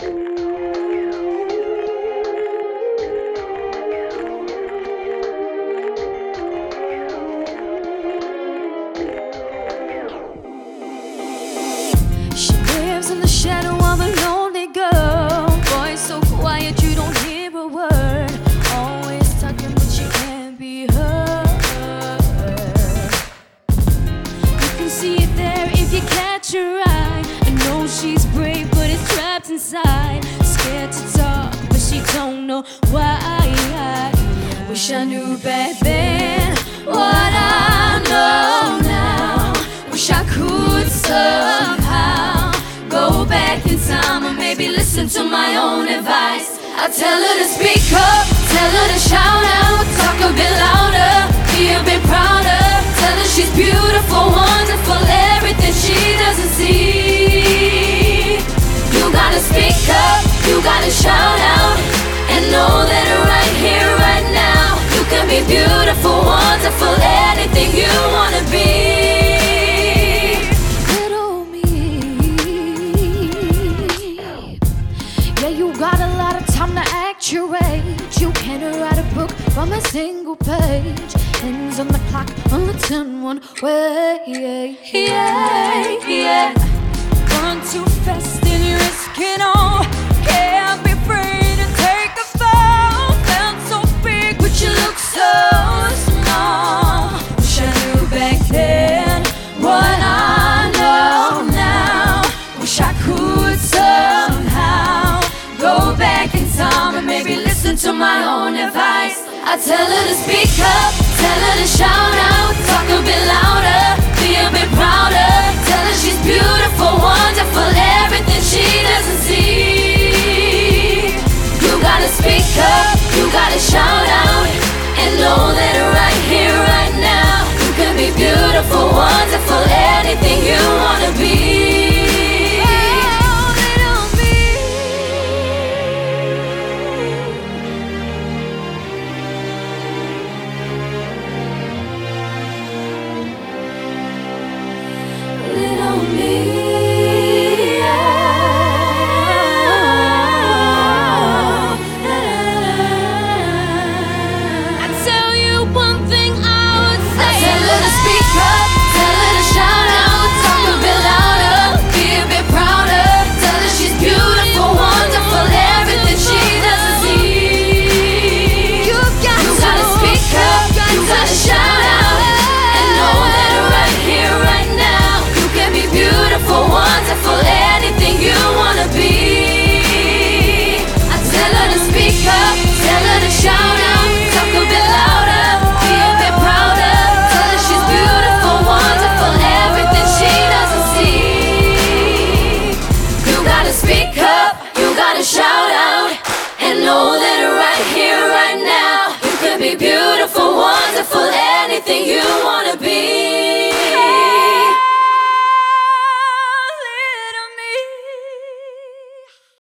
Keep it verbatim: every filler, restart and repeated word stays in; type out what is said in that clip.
She lives in the shadow of a lonely girl. Voice so quiet you don't hear a word. Always talking but she can't be heard. You can see it there if you catch her eye. I know she's brave but it's trapped inside. Scared to talk but she don't know why. Wish I knew back then what I know now. Wish I could somehow go back in time or maybe listen to my own advice. I'll tell her to speak up, tell her to shout out, talk a bit louder, be a bit prouder. Tell her she's beautiful, wonderful, everything she doesn't see. You gotta speak up, you gotta shout out, and know that right here, right now, you can be beautiful, wonderful, anything you wanna be. Got a lot of time to act your age. You can't write a book from a single page. Hands on the clock, on the ten one way. Yeah, yeah. Run too fast and you risk it all. Can't be afraid to take a fall. Felt so big but you look so small. Wish I knew back then what I know now. Wish I could somehow go back in time and maybe listen to my own advice. I tell her to speak up, tell her to shout out, talk a bit louder, be a bit prouder. Tell her she's beautiful, wonderful, everything she doesn't see. You gotta speak up, you gotta shout out, and know that right here, right now, you can be beautiful, wonderful, anything you wanna be. Shout out and know that right here, right now, you can be beautiful.